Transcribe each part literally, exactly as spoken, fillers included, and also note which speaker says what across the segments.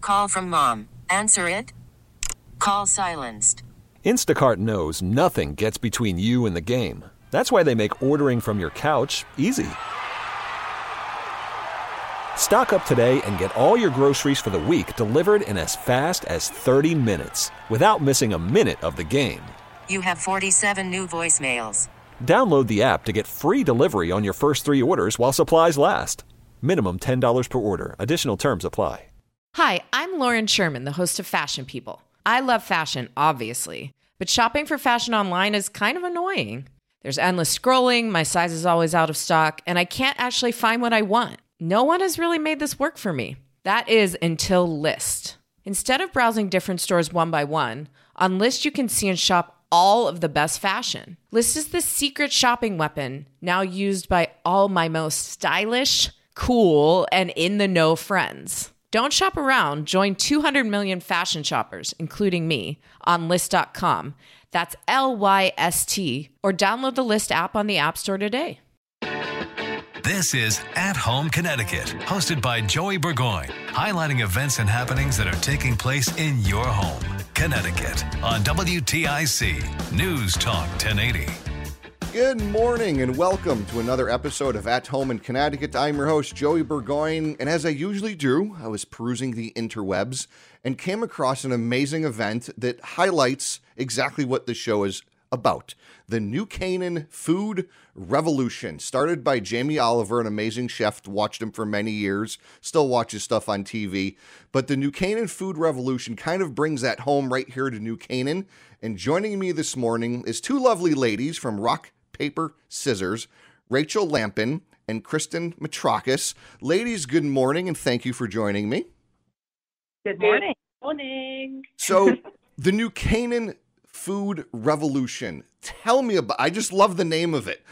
Speaker 1: Call from mom. Answer it. Call silenced.
Speaker 2: Instacart knows nothing gets between you and the game. That's why they make ordering from your couch easy. Stock up today and get all your groceries for the week delivered in as fast as thirty minutes without missing a minute of the game.
Speaker 1: You have forty-seven new voicemails.
Speaker 2: Download the app to get free delivery on your first three orders while supplies last. Minimum ten dollars per order. Additional terms apply.
Speaker 3: Hi, I'm Lauren Sherman, the host of Fashion People. I love fashion, obviously, but shopping for fashion online is kind of annoying. There's endless scrolling, my size is always out of stock, and I can't actually find what I want. No one has really made this work for me. That is until Lyst. Instead of browsing different stores one by one, on Lyst you can see and shop all of the best fashion. Lyst is the secret shopping weapon now used by all my most stylish, cool, and in-the-know friends. Don't shop around. Join two hundred million fashion shoppers, including me, on Lyst dot com. That's L Y S T, or download the Lyst app on the App Store today.
Speaker 4: This is At Home Connecticut, hosted by Joey Burgoyne, highlighting events and happenings that are taking place in your home, Connecticut, on W T I C News Talk ten eighty.
Speaker 5: Good morning and welcome to another episode of At Home in Connecticut. I'm your host, Joey Burgoyne, and as I usually do, I was perusing the interwebs and came across an amazing event that highlights exactly what the show is about. The New Canaan Food Revolution, started by Jamie Oliver, an amazing chef. Watched him for many years, still watches stuff on T V. But the New Canaan Food Revolution kind of brings that home right here to New Canaan. And joining me this morning is two lovely ladies from Rock, Paper, Scissors, Rachel Lampin and Kristen Metrakis. Ladies, good morning, and thank you for joining me.
Speaker 6: Good morning. Good morning.
Speaker 5: So, the New Canaan Food Revolution. Tell me about, I just love the name of it.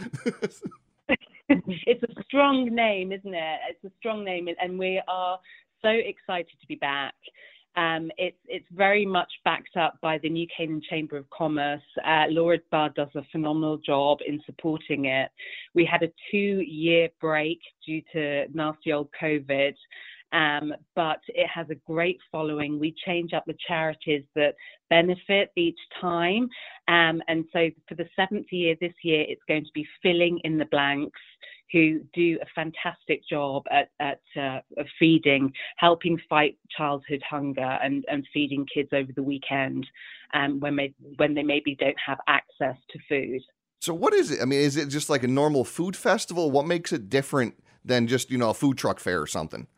Speaker 6: It's a strong name, isn't it? It's a strong name, and we are so excited to be back. Um, it's it's very much backed up by the New Canaan Chamber of Commerce. Uh, Laura Budd does a phenomenal job in supporting it. We had a two-year break due to nasty old COVID, um, but it has a great following. We change up the charities that benefit each time. Um, and so for the seventh year this year, it's going to be Filling in the Blanks, who do a fantastic job at, at uh, of feeding, helping fight childhood hunger and, and feeding kids over the weekend um, when, they, when they maybe don't have access to food.
Speaker 5: So what is it? I mean, is it just like a normal food festival? What makes it different than just, you know, a food truck fair or something?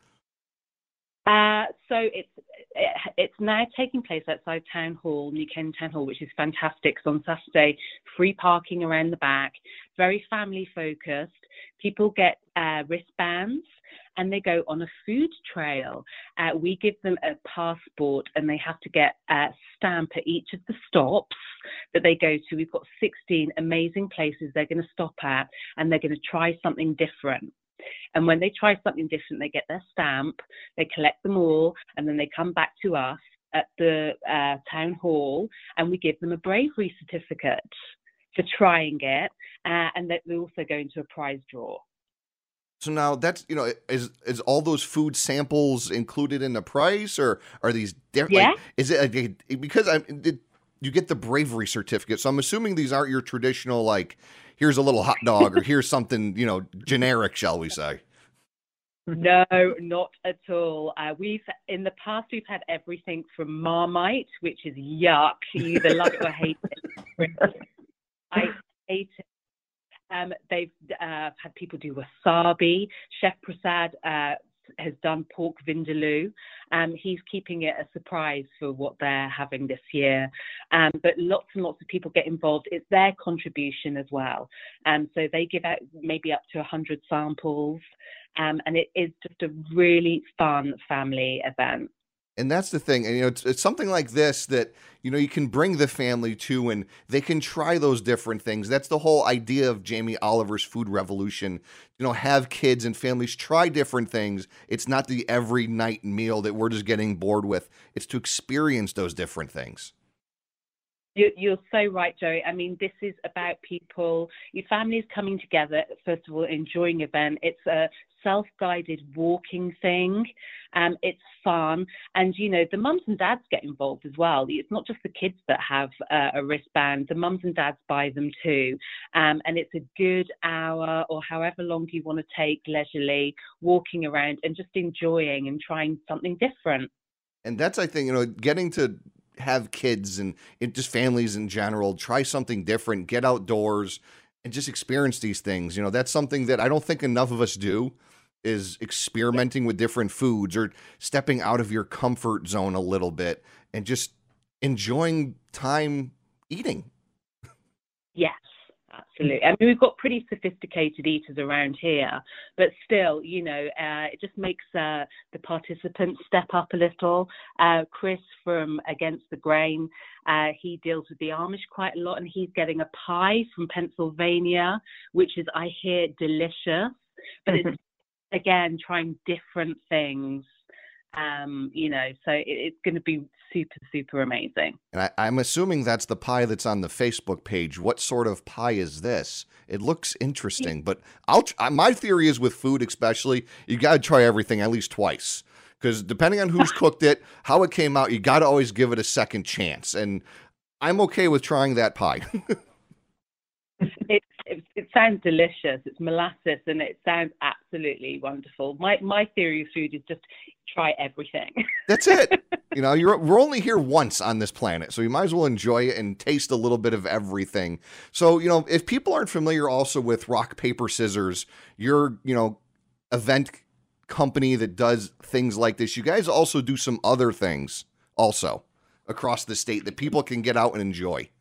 Speaker 6: Uh, so it's it, it's now taking place outside Town Hall, New Canaan Town Hall, which is fantastic. So on Saturday, free parking around the back, very family focused. People get uh, wristbands and they go on a food trail. Uh, we give them a passport and they have to get a stamp at each of the stops that they go to. We've got sixteen amazing places they're going to stop at, and they're going to try something different. And when they try something different, they get their stamp, they collect them all, and then they come back to us at the uh, town hall, and we give them a bravery certificate for trying it, uh, and that we also go into a prize draw.
Speaker 5: So now that's, you know, is is all those food samples included in the price, or are these different?
Speaker 6: Yeah.
Speaker 5: Like, is it a, because I did you get the bravery certificate? So I'm assuming these aren't your traditional, like, here's a little hot dog or here's something, you know, generic, shall we say?
Speaker 6: No, not at all. Uh, we've in the past we've had everything from Marmite, which is yuck. You either love it or hate it. I hate it. Um, they've uh, had people do wasabi. Chef Prasad uh, has done pork vindaloo. Um, he's keeping it a surprise for what they're having this year. Um, but lots and lots of people get involved. It's their contribution as well. Um, so they give out maybe up to one hundred samples. Um, and it is just a really fun family event.
Speaker 5: And that's the thing. And, you know, it's, it's something like this that, you know, you can bring the family to and they can try those different things. That's the whole idea of Jamie Oliver's Food Revolution. You know, have kids and families try different things. It's not the every night meal that we're just getting bored with. It's to experience those different things.
Speaker 6: You- You're so right, Joey. I mean, this is about people, your families coming together, first of all, enjoying event. It's a self-guided walking thing. Um, it's fun. And, you know, the mums and dads get involved as well. It's not just the kids that have uh, a wristband. The mums and dads buy them too. Um, and it's a good hour or however long you want to take leisurely, walking around and just enjoying and trying something different.
Speaker 5: And that's, I think, you know, getting to have kids and it, just families in general, try something different, get outdoors and just experience these things. You know, that's something that I don't think enough of us do, is experimenting with different foods or stepping out of your comfort zone a little bit and just enjoying time eating.
Speaker 6: Yes, absolutely. I mean, we've got pretty sophisticated eaters around here, but still, you know, uh, it just makes uh, the participants step up a little. Uh, Chris from Against the Grain, uh, he deals with the Amish quite a lot, and he's getting a pie from Pennsylvania, which is, I hear, delicious. But it's, again, trying different things. Um, you know, so it, it's going to be super, super amazing.
Speaker 5: And I, I'm assuming that's the pie that's on the Facebook page. What sort of pie is this? It looks interesting, but I'll. Tr- my theory is with food, especially, you got to try everything at least twice, because depending on who's cooked it, how it came out, you got to always give it a second chance. And I'm okay with trying that pie.
Speaker 6: It, it it sounds delicious. It's molasses, and it sounds absolutely wonderful. My my theory of food is just try everything.
Speaker 5: That's it. You know, you're we're only here once on this planet, so you might as well enjoy it and taste a little bit of everything. So, you know, if people aren't familiar also with Rock, Paper, Scissors, your, you know, event company that does things like this, you guys also do some other things also across the state that people can get out and enjoy.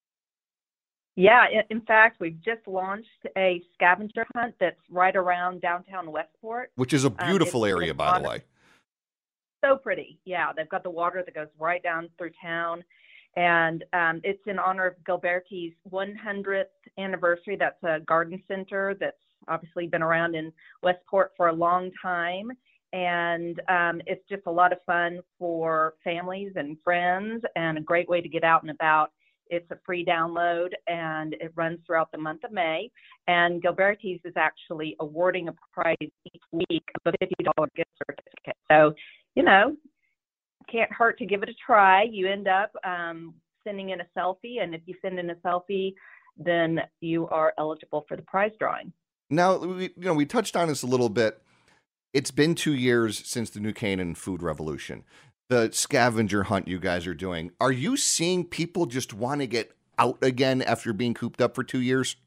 Speaker 7: Yeah, in fact, we've just launched a scavenger hunt that's right around downtown Westport.
Speaker 5: Which is a beautiful
Speaker 7: um,
Speaker 5: area, by the way.
Speaker 7: So pretty. Yeah, they've got the water that goes right down through town. And um, it's in honor of Gilberti's one hundredth anniversary. That's a garden center that's obviously been around in Westport for a long time. And um, it's just a lot of fun for families and friends and a great way to get out and about. It's a free download, and it runs throughout the month of May. And Gilberti's is actually awarding a prize each week of a fifty dollars gift certificate. So, you know, can't hurt to give it a try. You end up um, sending in a selfie, and if you send in a selfie, then you are eligible for the prize drawing.
Speaker 5: Now, we, you know, we touched on this a little bit. It's been two years since the New Canaan food revolution. The scavenger hunt you guys are doing. Are you seeing people just want to get out again after being cooped up for two years?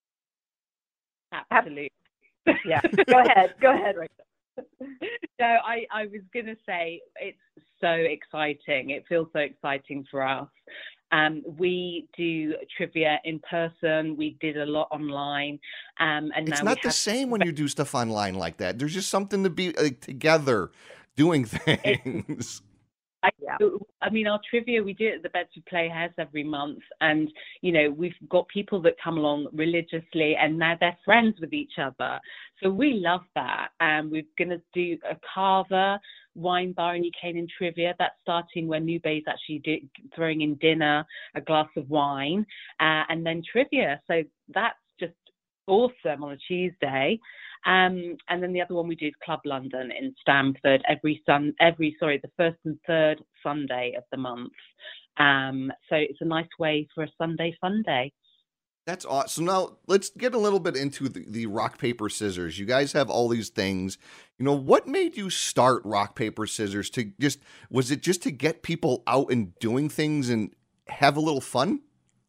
Speaker 6: Absolutely.
Speaker 7: Yeah. Go ahead. Go ahead, Rachel.
Speaker 6: No, I, I was going to say it's so exciting. It feels so exciting for us. Um, we do trivia in person. We did a lot online. Um, and
Speaker 5: It's
Speaker 6: now
Speaker 5: not
Speaker 6: we
Speaker 5: the
Speaker 6: have
Speaker 5: same when you do stuff online like that. There's just something to be like, together doing things.
Speaker 6: I, I mean, our trivia, we do it at the Bedford Playhouse every month. And, you know, we've got people that come along religiously and now they're friends with each other. So we love that. And um, we're going to do a Carver wine bar in New Canaan trivia. That's starting when New Bay's actually do, throwing in dinner, a glass of wine, uh, and then trivia. So that's just awesome on a Tuesday. Um, and then the other one we do is Club London in Stamford every sun, every sorry, the first and third Sunday of the month. Um, so it's a nice way for a Sunday fun day.
Speaker 5: That's awesome. Now let's get a little bit into the, the Rock, Paper, Scissors. You guys have all these things. You know, what made you start Rock, Paper, Scissors? To just was it just to get people out and doing things and have a little fun?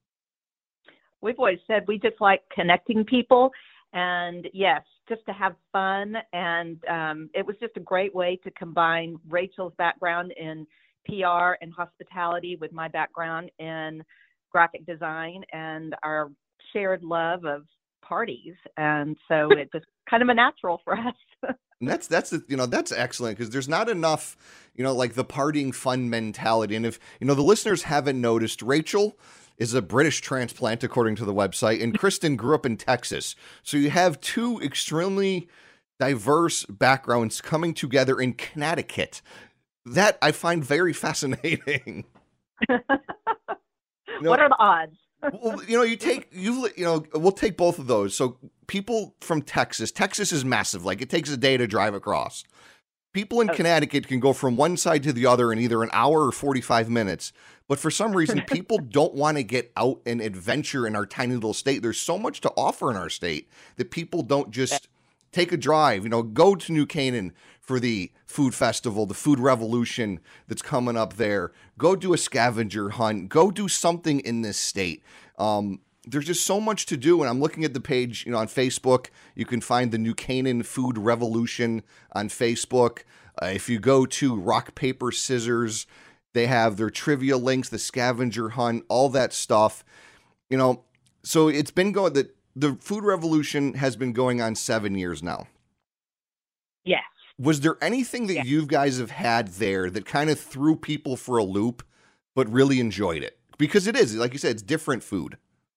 Speaker 7: We've always said we just like connecting people. And yes, just to have fun. And um, it was just a great way to combine Rachel's background in P R and hospitality with my background in graphic design and our shared love of parties. And so it was kind of a natural for us.
Speaker 5: And that's, that's, the, you know, that's excellent because there's not enough, you know, like the partying fun mentality. And if, you know, the listeners haven't noticed, Rachel is a British transplant, according to the website, and Kristen grew up in Texas. So you have two extremely diverse backgrounds coming together in Connecticut. That I find very fascinating. You know,
Speaker 7: what are the odds?
Speaker 5: well, you know, you take you you know, we'll take both of those. So people from Texas, Texas is massive. Like it takes a day to drive across. People in
Speaker 7: Okay.
Speaker 5: Connecticut can go from one side to the other in either an hour or forty-five minutes. But for some reason, people don't want to get out and adventure in our tiny little state. There's so much to offer in our state that people don't just take a drive, you know, go to New Canaan for the food festival, the food revolution that's coming up there. Go do a scavenger hunt. Go do something in this state. Um, there's just so much to do. And I'm looking at the page, you know, on Facebook. You can find the New Canaan Food Revolution on Facebook. Uh, if you go to Rock, Paper, Scissors, they have their trivia links, the scavenger hunt, all that stuff. You know, so it's been going, the, the food revolution has been going on seven years now.
Speaker 6: Yes.
Speaker 5: Was there anything that
Speaker 6: Yeah.
Speaker 5: you guys have had there that kind of threw people for a loop, but really enjoyed it? Because it is, like you said, it's different food.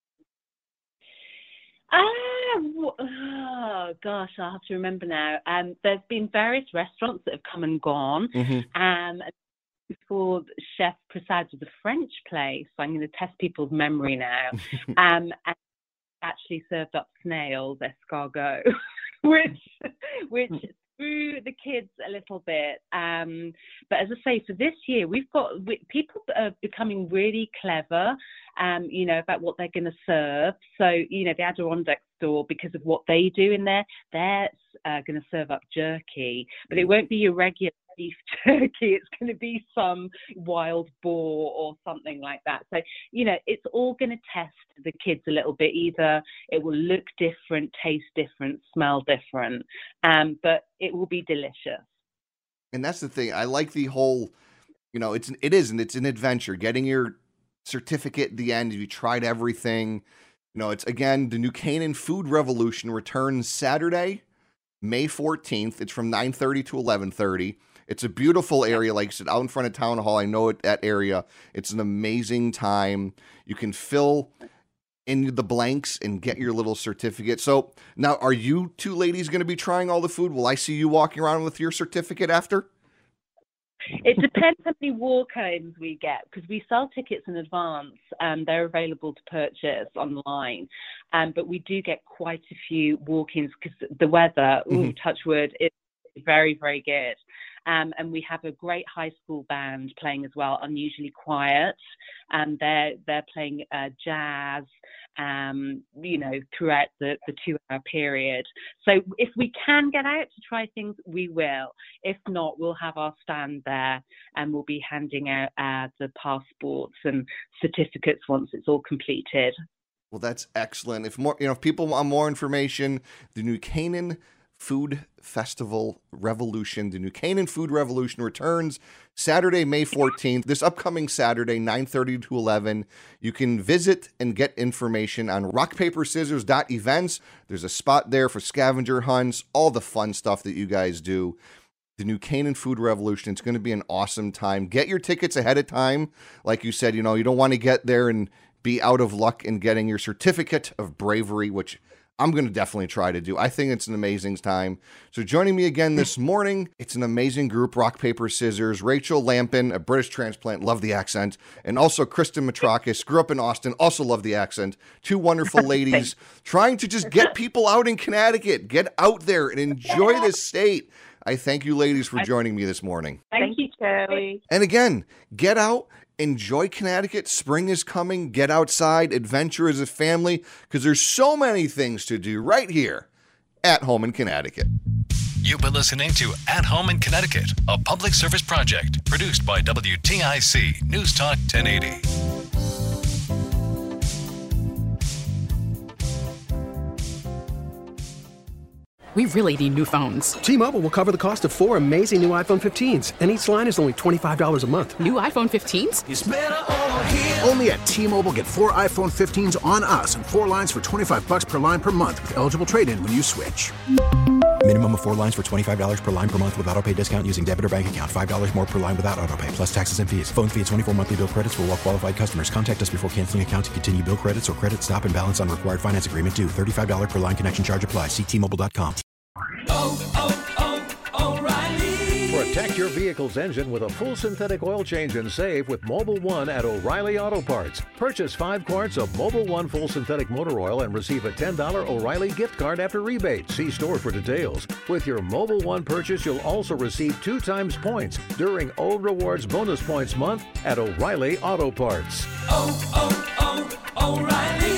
Speaker 6: Ah, w- oh, gosh, I'll have to remember now. Um, there's been various restaurants that have come and gone.
Speaker 5: Mm-hmm.
Speaker 6: Um, before Chef presides with the French place, so I'm going to test people's memory now. um, and actually served up snails, escargot, which which threw the kids a little bit. Um, but as I say, for this year, we've got we, people are becoming really clever, um, you know, about what they're going to serve. So, you know, the Adirondack store, because of what they do in there, they're uh, going to serve up jerky, but it won't be your regular beef jerky. It's going to be some wild boar or something like that. So, you know, it's all going to test the kids a little bit. Either it will look different, taste different, smell different, um, but it will be delicious.
Speaker 5: And that's the thing. I like the whole, you know, it's it is, and it's an adventure. Getting your certificate at the end, you tried everything. You know, it's again the New Canaan Food Revolution returns Saturday, May fourteenth. It's from nine thirty to eleven thirty. It's a beautiful area, like I said, out in front of Town Hall. I know it, that area. It's an amazing time. You can fill in the blanks and get your little certificate. So now, are you two ladies going to be trying all the food? Will I see you walking around with your certificate after?
Speaker 6: It depends how many walk-ins we get, because we sell tickets in advance and they're available to purchase online. Um, but we do get quite a few walk-ins because the weather,
Speaker 5: Mm-hmm.
Speaker 6: ooh, touch wood, is very, very good. Um, and we have a great high school band playing as well, unusually quiet. And they're they're playing uh, jazz, um, you know, throughout the, the two-hour period. So if we can get out to try things, we will. If not, we'll have our stand there and we'll be handing out uh, the passports and certificates once it's all completed.
Speaker 5: Well, that's excellent. If more, you know, if people want more information, the New Canaan Food Festival Revolution, the New Canaan Food Revolution returns Saturday, May fourteenth. This upcoming Saturday, nine thirty to eleven. You can visit and get information on rock paper scissors dot events. There's a spot there for scavenger hunts, all the fun stuff that you guys do. The New Canaan Food Revolution. It's going to be an awesome time. Get your tickets ahead of time. Like you said, you know, you don't want to get there and be out of luck in getting your certificate of bravery, which I'm going to definitely try to do. I think it's an amazing time. So joining me again this morning, it's an amazing group, Rock, Paper, Scissors. Rachel Lampin, a British transplant, love the accent. And also Kristen Matrakis, grew up in Austin, also love the accent. Two wonderful ladies trying to just get people out in Connecticut. Get out there and enjoy this state. I thank you ladies for joining me this morning.
Speaker 6: Thank,
Speaker 7: Thank you, Joey.
Speaker 5: And again, get out. Enjoy Connecticut. Spring is coming. Get outside. Adventure as a family, because there's so many things to do right here at home in Connecticut.
Speaker 4: You've been listening to At Home in Connecticut, a public service project produced by W T I C News Talk ten eighty.
Speaker 8: We really need new phones.
Speaker 9: T-Mobile will cover the cost of four amazing new iPhone fifteens, and each line is only twenty-five dollars a month.
Speaker 8: New iPhone fifteens?
Speaker 10: It's better over here. Only at T-Mobile, get four iPhone fifteens on us and four lines for twenty-five dollars per line per month with eligible trade-in when you switch.
Speaker 11: Minimum of four lines for twenty-five dollars per line per month with autopay discount using debit or bank account. five dollars more per line without autopay, plus taxes and fees. Phone fee at twenty-four monthly bill credits for well-qualified customers. Contact us before canceling account to continue bill credits or credit stop and balance on required finance agreement due. thirty-five dollars per line connection charge applies. See T Mobile dot com.
Speaker 10: Oh, oh, oh, O'Reilly.
Speaker 12: Protect your vehicle's engine with a full synthetic oil change and save with Mobil one at O'Reilly Auto Parts. Purchase five quarts of Mobil one full synthetic motor oil and receive a ten dollars O'Reilly gift card after rebate. See store for details. With your Mobil one purchase, you'll also receive two times points during O Rewards Bonus Points Month at O'Reilly Auto Parts.
Speaker 13: Oh, oh, oh, O'Reilly